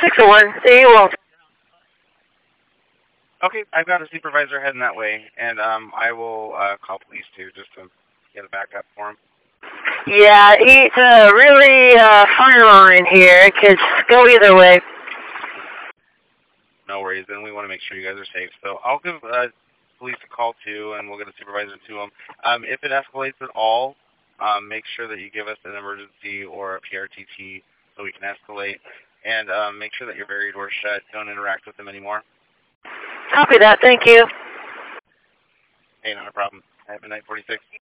601, see you will. Okay, I've got a supervisor heading that way, and I will call police too, just to get a backup for him. Yeah, it's a really fine line here. It could go either way. No worries, and we want to make sure you guys are safe. So I'll give police a call too, and we'll get a supervisor to them. If it escalates at all, make sure that you give us an emergency or a PRTT so we can escalate, and make sure that your barrier door's shut. Don't interact with them anymore. Copy that. Thank you. Hey, not a problem. At midnight 46.